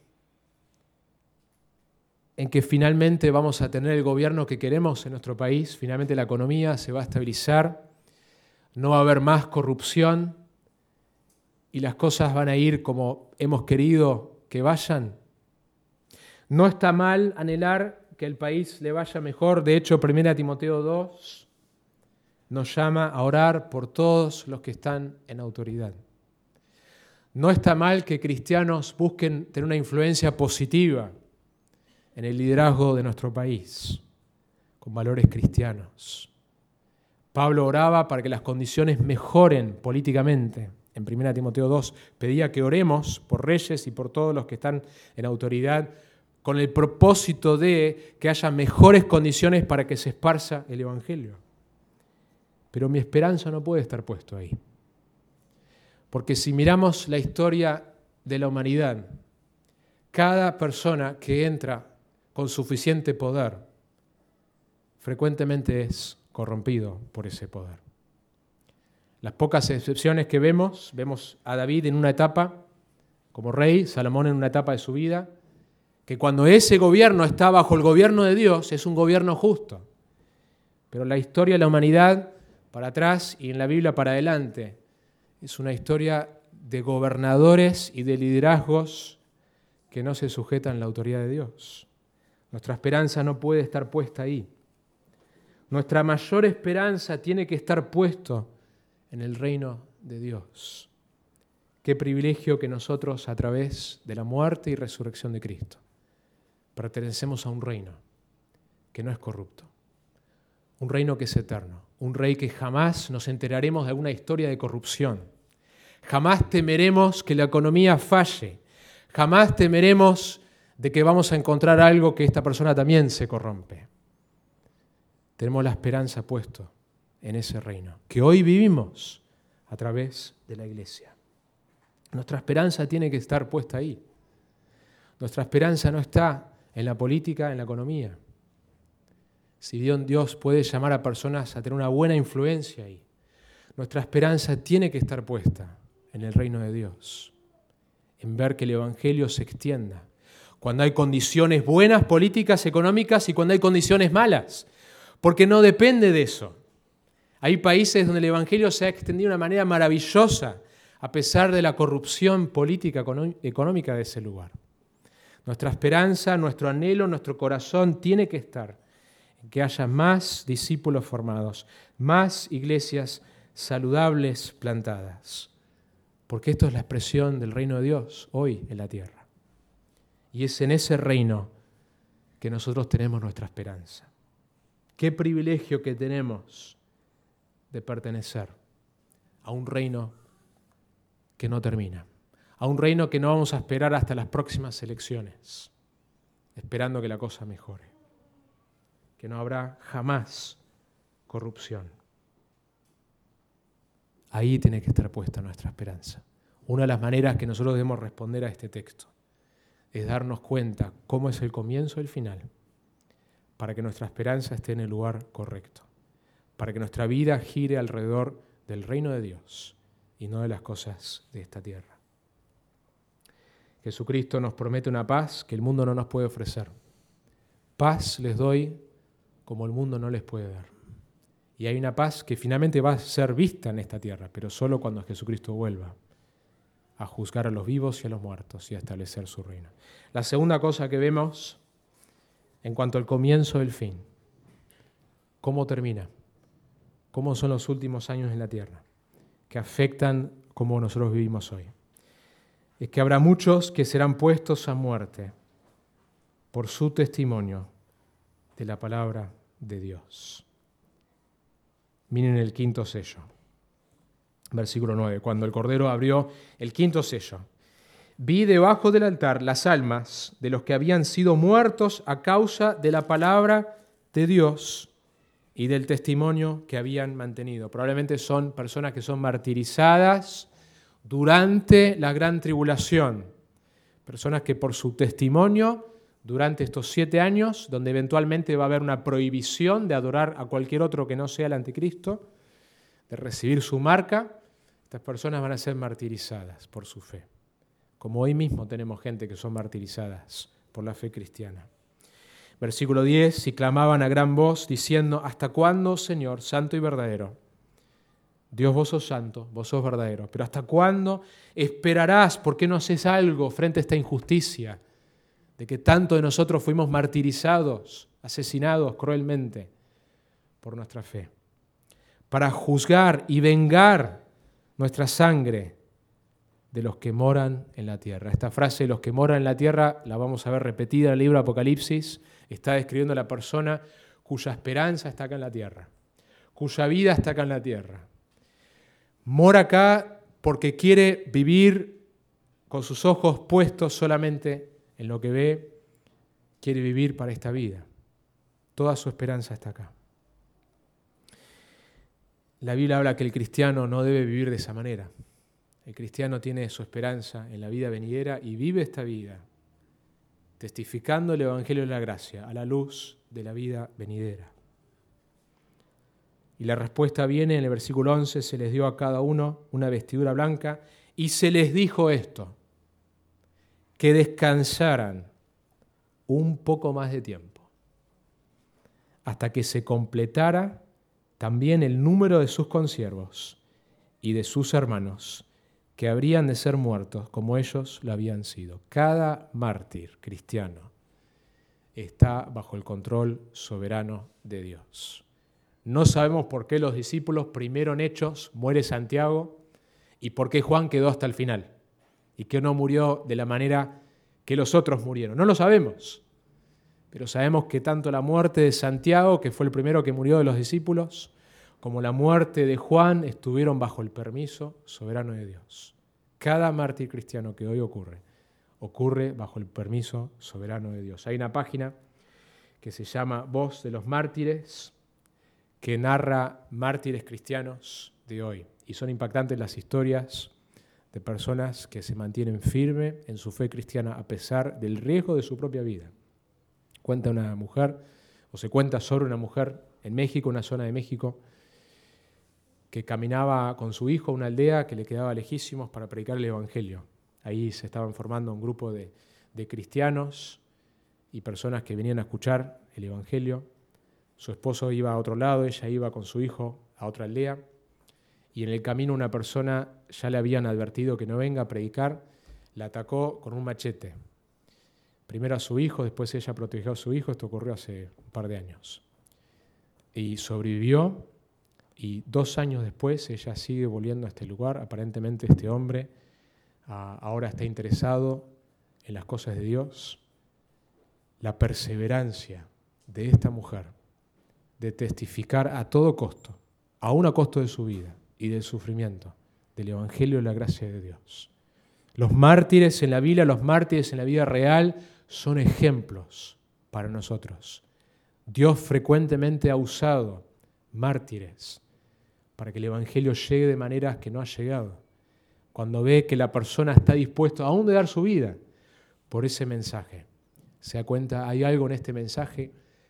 en que finalmente vamos a tener el gobierno que queremos en nuestro país, finalmente la economía se va a estabilizar, no va a haber más corrupción y las cosas van a ir como hemos querido que vayan. No está mal anhelar que el país le vaya mejor. De hecho, primera Timoteo dos nos llama a orar por todos los que están en autoridad. No está mal que cristianos busquen tener una influencia positiva en el liderazgo de nuestro país, con valores cristianos. Pablo oraba para que las condiciones mejoren políticamente. En primera Timoteo dos pedía que oremos por reyes y por todos los que están en autoridad, con el propósito de que haya mejores condiciones para que se esparza el Evangelio. Pero mi esperanza no puede estar puesto ahí. Porque si miramos la historia de la humanidad, cada persona que entra con suficiente poder frecuentemente es corrompido por ese poder. Las pocas excepciones que vemos, vemos a David en una etapa como rey, Salomón en una etapa de su vida, que cuando ese gobierno está bajo el gobierno de Dios es un gobierno justo. Pero la historia de la humanidad para atrás y en la Biblia para adelante es una historia de gobernadores y de liderazgos que no se sujetan a la autoridad de Dios. Nuestra esperanza no puede estar puesta ahí. Nuestra mayor esperanza tiene que estar puesto en el reino de Dios. Qué privilegio que nosotros, a través de la muerte y resurrección de Cristo, pertenecemos a un reino que no es corrupto, un reino que es eterno, un rey que jamás nos enteraremos de alguna historia de corrupción, jamás temeremos que la economía falle, jamás temeremos de que vamos a encontrar algo que esta persona también se corrompe. Tenemos la esperanza puesta en ese reino, que hoy vivimos a través de la iglesia. Nuestra esperanza tiene que estar puesta ahí. Nuestra esperanza no está en la política, en la economía. Si bien Dios puede llamar a personas a tener una buena influencia ahí, nuestra esperanza tiene que estar puesta en el reino de Dios, en ver que el Evangelio se extienda. Cuando hay condiciones buenas, políticas, económicas, y cuando hay condiciones malas, porque no depende de eso. Hay países donde el Evangelio se ha extendido de una manera maravillosa, a pesar de la corrupción política, económica de ese lugar. Nuestra esperanza, nuestro anhelo, nuestro corazón tiene que estar en que haya más discípulos formados, más iglesias saludables plantadas, porque esto es la expresión del reino de Dios hoy en la tierra. Y es en ese reino que nosotros tenemos nuestra esperanza. Qué privilegio que tenemos de pertenecer a un reino que no termina, a un reino que no vamos a esperar hasta las próximas elecciones, esperando que la cosa mejore, que no habrá jamás corrupción. Ahí tiene que estar puesta nuestra esperanza. Una de las maneras que nosotros debemos responder a este texto es darnos cuenta cómo es el comienzo y el final, para que nuestra esperanza esté en el lugar correcto, para que nuestra vida gire alrededor del reino de Dios y no de las cosas de esta tierra. Jesucristo nos promete una paz que el mundo no nos puede ofrecer. Paz les doy como el mundo no les puede dar. Y hay una paz que finalmente va a ser vista en esta tierra, pero solo cuando Jesucristo vuelva a juzgar a los vivos y a los muertos y a establecer su reino. La segunda cosa que vemos en cuanto al comienzo del fin, cómo termina, cómo son los últimos años en la tierra, que afectan cómo nosotros vivimos hoy. Es que habrá muchos que serán puestos a muerte por su testimonio de la palabra de Dios. Miren el quinto sello, versículo nueve. Cuando el Cordero abrió el quinto sello, vi debajo del altar las almas de los que habían sido muertos a causa de la palabra de Dios y del testimonio que habían mantenido. Probablemente son personas que son martirizadas durante la gran tribulación, personas que por su testimonio durante estos siete años, donde eventualmente va a haber una prohibición de adorar a cualquier otro que no sea el anticristo, de recibir su marca, estas personas van a ser martirizadas por su fe. Como hoy mismo tenemos gente que son martirizadas por la fe cristiana. Versículo diez, y clamaban a gran voz diciendo, ¿hasta cuándo, Señor, santo y verdadero? Dios, vos sos santo, vos sos verdadero, pero ¿hasta cuándo esperarás? ¿Por qué no haces algo frente a esta injusticia de que tanto de nosotros fuimos martirizados, asesinados cruelmente por nuestra fe? Para juzgar y vengar nuestra sangre de los que moran en la tierra. Esta frase, los que moran en la tierra, la vamos a ver repetida en el libro Apocalipsis. Está describiendo a la persona cuya esperanza está acá en la tierra, cuya vida está acá en la tierra. Mora acá porque quiere vivir con sus ojos puestos solamente en lo que ve, quiere vivir para esta vida. Toda su esperanza está acá. La Biblia habla que el cristiano no debe vivir de esa manera. El cristiano tiene su esperanza en la vida venidera y vive esta vida testificando el Evangelio de la gracia a la luz de la vida venidera. Y la respuesta viene en el versículo once, se les dio a cada uno una vestidura blanca y se les dijo esto, que descansaran un poco más de tiempo, hasta que se completara también el número de sus consiervos y de sus hermanos, que habrían de ser muertos como ellos lo habían sido. Cada mártir cristiano está bajo el control soberano de Dios. No sabemos por qué los discípulos, primero en Hechos, muere Santiago y por qué Juan quedó hasta el final y que no murió de la manera que los otros murieron. No lo sabemos, pero sabemos que tanto la muerte de Santiago, que fue el primero que murió de los discípulos, como la muerte de Juan estuvieron bajo el permiso soberano de Dios. Cada mártir cristiano que hoy ocurre, ocurre bajo el permiso soberano de Dios. Hay una página que se llama Voz de los Mártires, que narra mártires cristianos de hoy. Y son impactantes las historias de personas que se mantienen firmes en su fe cristiana a pesar del riesgo de su propia vida. Cuenta una mujer, o se cuenta sobre una mujer en México, una zona de México, que caminaba con su hijo a una aldea que le quedaba lejísimos para predicar el Evangelio. Ahí se estaban formando un grupo de, de cristianos y personas que venían a escuchar el Evangelio. Su esposo iba a otro lado, ella iba con su hijo a otra aldea, y en el camino una persona, ya le habían advertido que no venga a predicar, la atacó con un machete. Primero a su hijo, después ella protegió a su hijo, esto ocurrió hace un par de años. Y sobrevivió, y dos años después ella sigue volviendo a este lugar. Aparentemente este hombre ah, ahora está interesado en las cosas de Dios. La perseverancia de esta mujer de testificar a todo costo, aún a costo de su vida y del sufrimiento, del Evangelio de la gracia de Dios. Los mártires en la Biblia, los mártires en la vida real, son ejemplos para nosotros. Dios frecuentemente ha usado mártires para que el Evangelio llegue de maneras que no ha llegado. Cuando ve que la persona está dispuesta aún de dar su vida por ese mensaje, se da cuenta, hay algo en este mensaje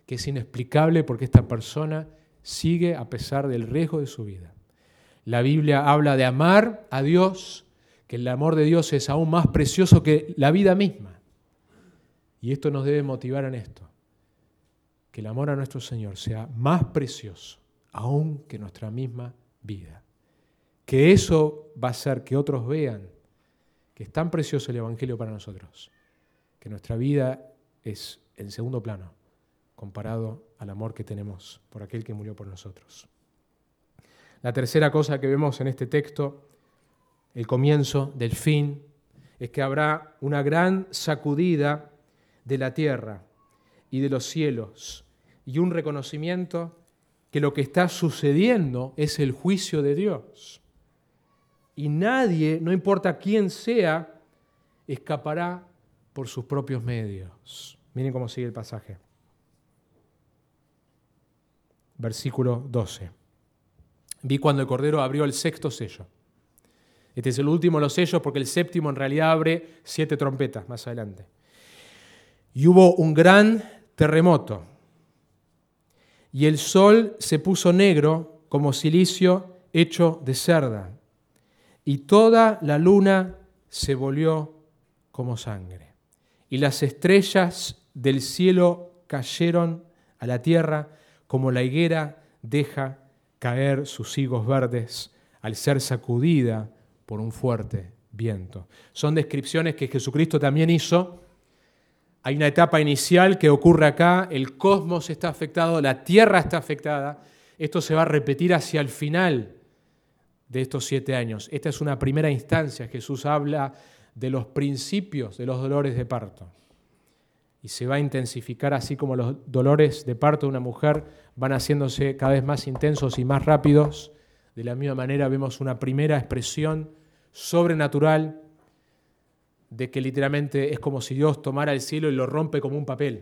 que es inexplicable porque esta persona sigue a pesar del riesgo de su vida. La Biblia habla de amar a Dios, que el amor de Dios es aún más precioso que la vida misma. Y esto nos debe motivar en esto, que el amor a nuestro Señor sea más precioso aún que nuestra misma vida. Que eso va a hacer que otros vean que es tan precioso el Evangelio para nosotros, que nuestra vida es en segundo plano comparado al amor que tenemos por aquel que murió por nosotros. La tercera cosa que vemos en este texto, el comienzo del fin, es que habrá una gran sacudida de la tierra y de los cielos y un reconocimiento que lo que está sucediendo es el juicio de Dios. Y nadie, no importa quién sea, escapará por sus propios medios. Miren cómo sigue el pasaje. Versículo doce. Vi cuando el Cordero abrió el sexto sello. Este es el último de los sellos porque el séptimo en realidad abre siete trompetas más adelante. Y hubo un gran terremoto. Y el sol se puso negro como cilicio hecho de cerda. Y toda la luna se volvió como sangre. Y las estrellas del cielo cayeron a la tierra como la higuera deja caer sus higos verdes al ser sacudida por un fuerte viento. Son descripciones que Jesucristo también hizo. Hay una etapa inicial que ocurre acá, el cosmos está afectado, la tierra está afectada. Esto se va a repetir hacia el final de estos siete años. Esta es una primera instancia. Jesús habla de los principios de los dolores de parto. Y se va a intensificar así como los dolores de parto de una mujer van haciéndose cada vez más intensos y más rápidos. De la misma manera vemos una primera expresión sobrenatural de que literalmente es como si Dios tomara el cielo y lo rompe como un papel.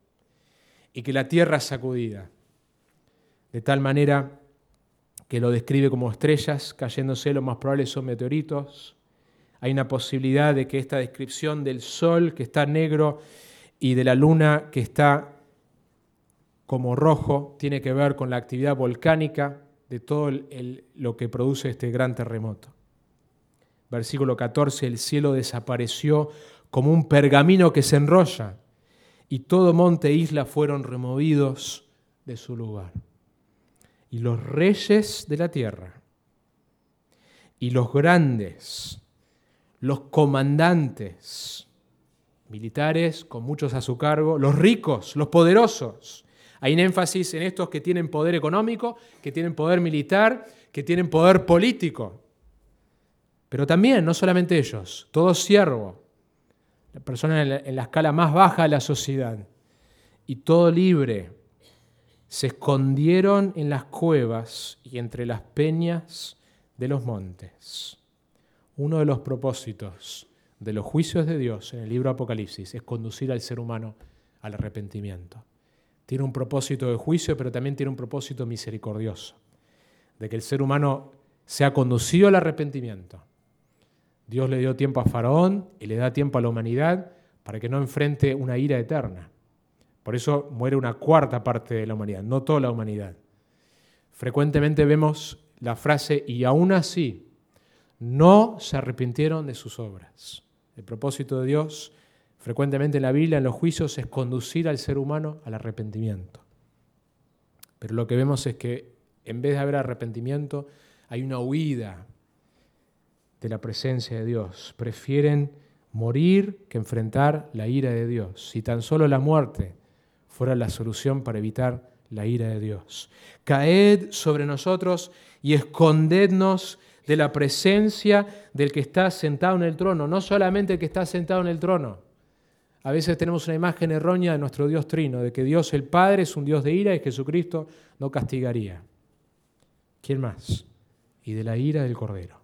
Y que la tierra es sacudida. De tal manera que lo describe como estrellas cayéndose, lo más probable son meteoritos. Hay una posibilidad de que esta descripción del sol que está negro y de la luna que está como rojo tiene que ver con la actividad volcánica de todo el, el, lo que produce este gran terremoto. Versículo catorce, el cielo desapareció como un pergamino que se enrolla y todo monte e isla fueron removidos de su lugar. Y los reyes de la tierra y los grandes, los comandantes militares con muchos a su cargo, los ricos, los poderosos. Hay un énfasis en estos que tienen poder económico, que tienen poder militar, que tienen poder político. Pero también, no solamente ellos, todo siervo, la persona en la, en la escala más baja de la sociedad, y todo libre, se escondieron en las cuevas y entre las peñas de los montes. Uno de los propósitos de los juicios de Dios en el libro Apocalipsis es conducir al ser humano al arrepentimiento. Tiene un propósito de juicio, pero también tiene un propósito misericordioso, de que el ser humano sea conducido al arrepentimiento. Dios le dio tiempo a Faraón y le da tiempo a la humanidad para que no enfrente una ira eterna. Por eso muere una cuarta parte de la humanidad, no toda la humanidad. Frecuentemente vemos la frase, y aún así no se arrepintieron de sus obras. El propósito de Dios, frecuentemente en la Biblia, en los juicios, es conducir al ser humano al arrepentimiento. Pero lo que vemos es que en vez de haber arrepentimiento, hay una huida de la presencia de Dios. Prefieren morir que enfrentar la ira de Dios. Si tan solo la muerte fuera la solución para evitar la ira de Dios. Caed sobre nosotros y escondednos de la presencia del que está sentado en el trono. No solamente el que está sentado en el trono. A veces tenemos una imagen errónea de nuestro Dios trino, de que Dios el Padre es un Dios de ira y Jesucristo no castigaría. ¿Quién más? Y de la ira del Cordero.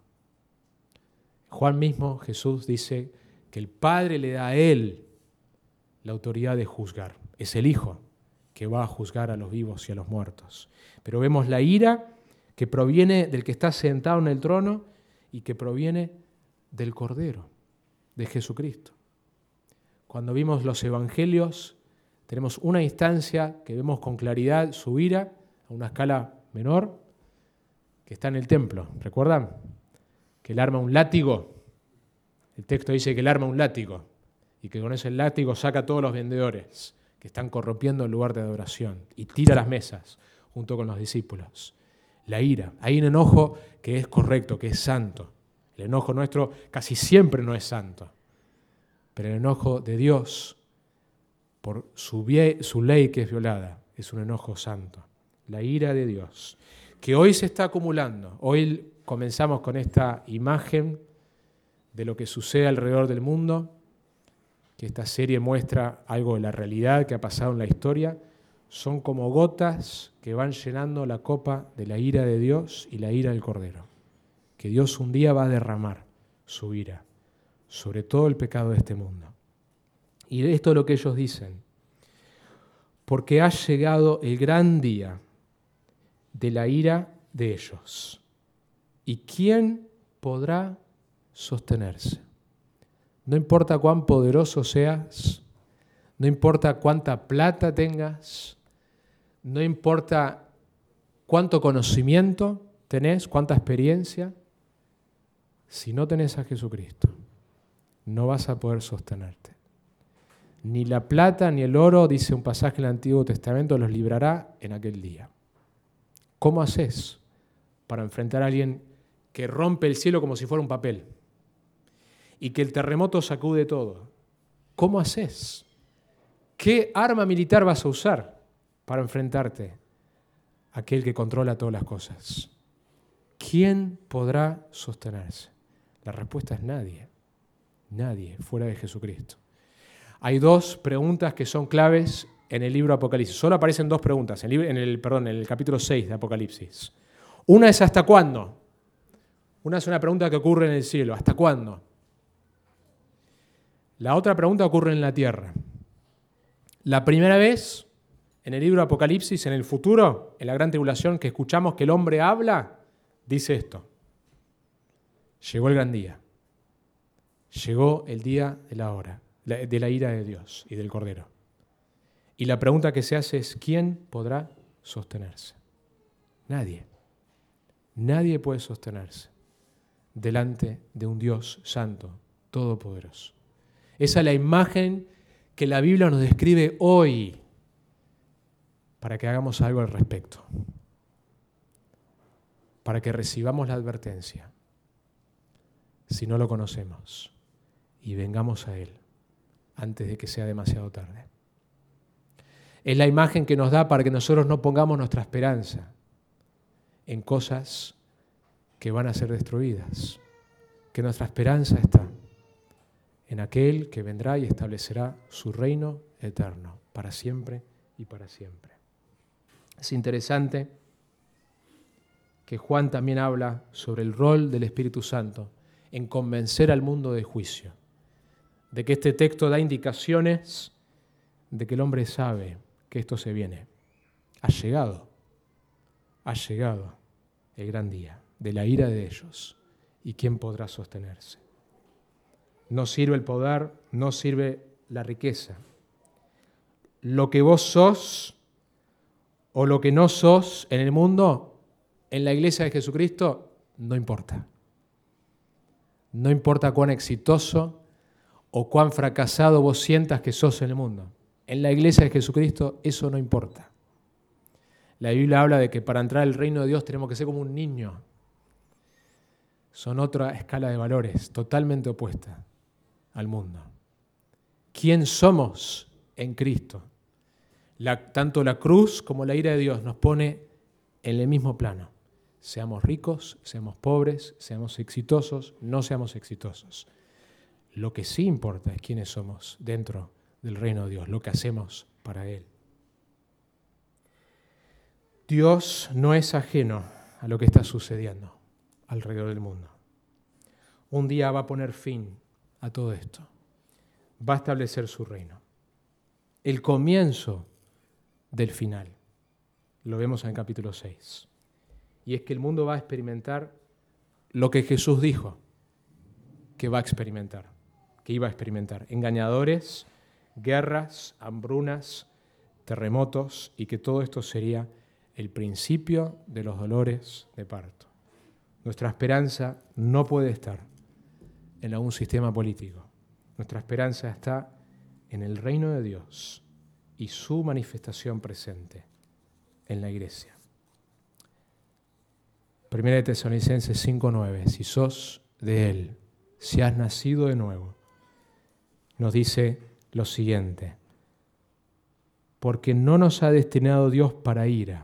Juan mismo, Jesús, dice que el Padre le da a Él la autoridad de juzgar. Es el Hijo que va a juzgar a los vivos y a los muertos. Pero vemos la ira que proviene del que está sentado en el trono y que proviene del Cordero, de Jesucristo. Cuando vimos los evangelios, Tenemos una instancia que vemos con claridad su ira, a una escala menor, que está en el templo. ¿Recuerdan? Que él arma un látigo. El texto dice que él arma un látigo y que con ese látigo saca a todos los vendedores que están corrompiendo el lugar de adoración y tira las mesas junto con los discípulos. La ira. Hay un enojo que es correcto, que es santo. El enojo nuestro casi siempre no es santo, pero el enojo de Dios por su, vie- su ley que es violada es un enojo santo. La ira de Dios, que hoy se está acumulando. Hoy comenzamos con esta imagen de lo que sucede alrededor del mundo, que esta serie muestra algo de la realidad que ha pasado en la historia. Son como gotas que van llenando la copa de la ira de Dios y la ira del Cordero, que Dios un día va a derramar su ira sobre todo el pecado de este mundo. Y esto es lo que ellos dicen: porque ha llegado el gran día de la ira de ellos. ¿Y quién podrá sostenerse? No importa cuán poderoso seas, no importa cuánta plata tengas, no importa cuánto conocimiento tenés, cuánta experiencia, si no tenés a Jesucristo, no vas a poder sostenerte. Ni la plata ni el oro, dice un pasaje en el Antiguo Testamento, los librará en aquel día. ¿Cómo haces para enfrentar a alguien que rompe el cielo como si fuera un papel y que el terremoto sacude todo? ¿Cómo haces? ¿Qué arma militar vas a usar para enfrentarte a aquel que controla todas las cosas? ¿Quién podrá sostenerse? La respuesta es nadie. Nadie fuera de Jesucristo. Hay dos preguntas que son claves en el libro de Apocalipsis. Solo aparecen dos preguntas en el, en el, perdón, en el capítulo seis de Apocalipsis. Una es ¿hasta cuándo? Una es una pregunta que ocurre en el cielo. ¿Hasta cuándo? La otra pregunta ocurre en la tierra. La primera vez en el libro de Apocalipsis, en el futuro, en la gran tribulación, que escuchamos que el hombre habla, dice esto: llegó el gran día. Llegó el día de la hora, de la ira de Dios y del Cordero. Y la pregunta que se hace es: ¿quién podrá sostenerse? Nadie. Nadie puede sostenerse delante de un Dios santo, todopoderoso. Esa es la imagen que la Biblia nos describe hoy para que hagamos algo al respecto, para que recibamos la advertencia, si no lo conocemos, y vengamos a Él antes de que sea demasiado tarde. Es la imagen que nos da para que nosotros no pongamos nuestra esperanza en cosas que van a ser destruidas, que nuestra esperanza está en aquel que vendrá y establecerá su reino eterno, para siempre y para siempre. Es interesante que Juan también habla sobre el rol del Espíritu Santo en convencer al mundo de juicio, de que este texto da indicaciones de que el hombre sabe que esto se viene. Ha llegado, ha llegado el gran día de la ira de ellos. ¿Y quién podrá sostenerse? No sirve el poder, no sirve la riqueza. Lo que vos sos o lo que no sos en el mundo, en la iglesia de Jesucristo, no importa. No importa cuán exitoso o cuán fracasado vos sientas que sos en el mundo. En la iglesia de Jesucristo eso no importa. La Biblia habla de que para entrar al reino de Dios tenemos que ser como un niño. Son otra escala de valores, totalmente opuesta al mundo. ¿Quién somos en Cristo? La, tanto la cruz como la ira de Dios nos pone en el mismo plano. Seamos ricos, seamos pobres, seamos exitosos, no seamos exitosos. Lo que sí importa es quiénes somos dentro del reino de Dios, lo que hacemos para Él. Dios no es ajeno a lo que está sucediendo alrededor del mundo. Un día va a poner fin a todo esto. Va a establecer su reino. El comienzo del final. Lo vemos en el capítulo seis. Y es que el mundo va a experimentar lo que Jesús dijo que va a experimentar, que iba a experimentar. Engañadores, guerras, hambrunas, terremotos y que todo esto sería el principio de los dolores de parto. Nuestra esperanza no puede estar en algún sistema político. Nuestra esperanza está en el reino de Dios y su manifestación presente en la iglesia. Primera de Tesalonicenses cinco nueve, si sos de Él, si has nacido de nuevo, nos dice lo siguiente: porque no nos ha destinado Dios para ira,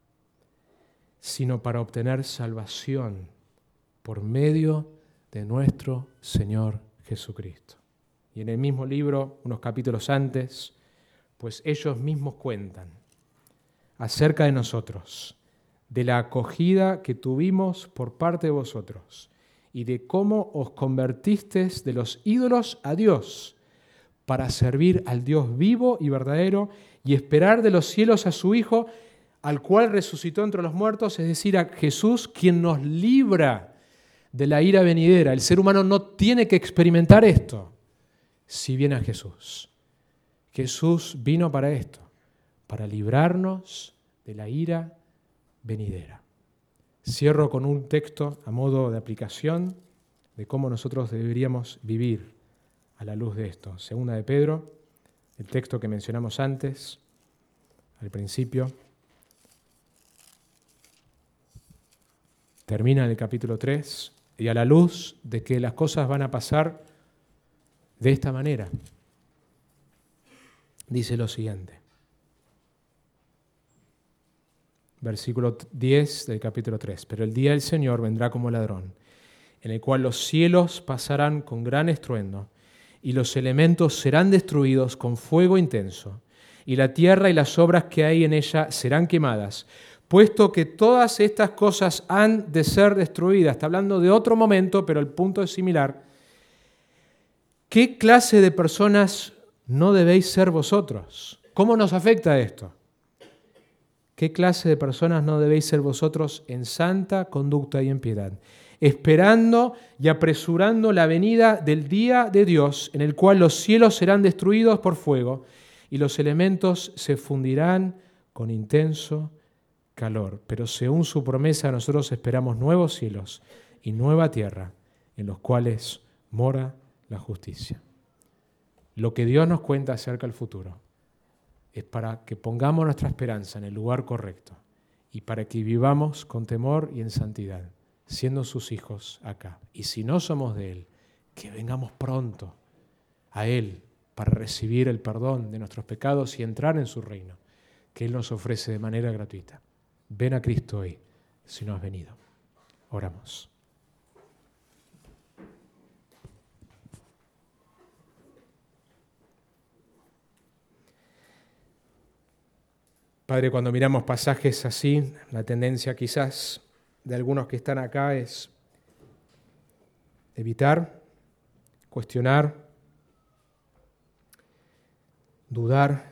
sino para obtener salvación por medio de nuestro Señor Jesucristo. Y en el mismo libro, unos capítulos antes, pues ellos mismos cuentan acerca de nosotros, de la acogida que tuvimos por parte de vosotros y de cómo os convertisteis de los ídolos a Dios para servir al Dios vivo y verdadero y esperar de los cielos a su Hijo, al cual resucitó entre los muertos, es decir, a Jesús, quien nos libra de la ira venidera. El ser humano no tiene que experimentar esto si viene a Jesús. Jesús vino para esto, para librarnos de la ira venidera. Cierro con un texto a modo de aplicación de cómo nosotros deberíamos vivir a la luz de esto. Segunda de Pedro, el texto que mencionamos antes, al principio. Termina en el capítulo tres, y a la luz de que las cosas van a pasar de esta manera, dice lo siguiente. Versículo diez del capítulo tres. Pero el día del Señor vendrá como ladrón, en el cual los cielos pasarán con gran estruendo, y los elementos serán destruidos con fuego intenso, y la tierra y las obras que hay en ella serán quemadas, puesto que todas estas cosas han de ser destruidas. Está hablando de otro momento, pero el punto es similar. ¿Qué clase de personas no debéis ser vosotros? ¿Cómo nos afecta esto? ¿Qué clase de personas no debéis ser vosotros en santa conducta y en piedad, esperando y apresurando la venida del día de Dios, en el cual los cielos serán destruidos por fuego y los elementos se fundirán con intenso calor? Pero según su promesa, nosotros esperamos nuevos cielos y nueva tierra, en los cuales mora la justicia. Lo que Dios nos cuenta acerca del futuro es para que pongamos nuestra esperanza en el lugar correcto y para que vivamos con temor y en santidad, siendo sus hijos acá. Y si no somos de Él, que vengamos pronto a Él para recibir el perdón de nuestros pecados y entrar en su reino, que Él nos ofrece de manera gratuita. Ven a Cristo hoy, si no has venido. Oramos. Padre, cuando miramos pasajes así, la tendencia quizás de algunos que están acá es evitar, cuestionar, dudar.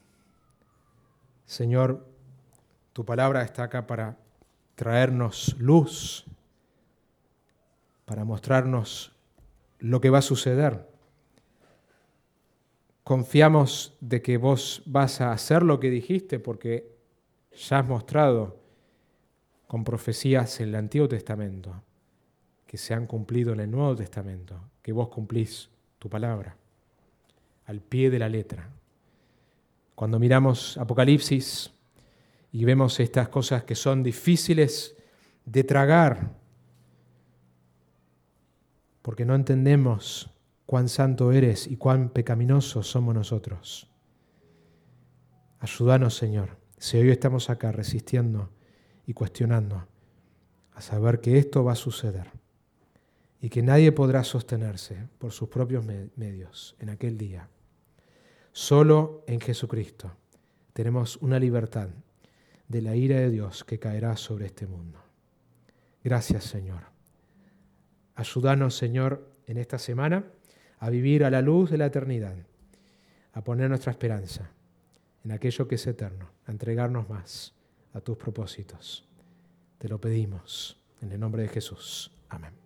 Señor, tu palabra está acá para traernos luz, para mostrarnos lo que va a suceder. Confiamos de que vos vas a hacer lo que dijiste porque ya has mostrado con profecías en el Antiguo Testamento que se han cumplido en el Nuevo Testamento, que vos cumplís tu palabra al pie de la letra. Cuando miramos Apocalipsis y vemos estas cosas que son difíciles de tragar porque no entendemos cuán santo eres y cuán pecaminosos somos nosotros. Ayúdanos, Señor, si hoy estamos acá resistiendo y cuestionando, a saber que esto va a suceder y que nadie podrá sostenerse por sus propios medios en aquel día. Solo en Jesucristo tenemos una libertad de la ira de Dios que caerá sobre este mundo. Gracias, Señor. Ayúdanos, Señor, en esta semana a vivir a la luz de la eternidad, a poner nuestra esperanza en aquello que es eterno, a entregarnos más a tus propósitos. Te lo pedimos en el nombre de Jesús. Amén.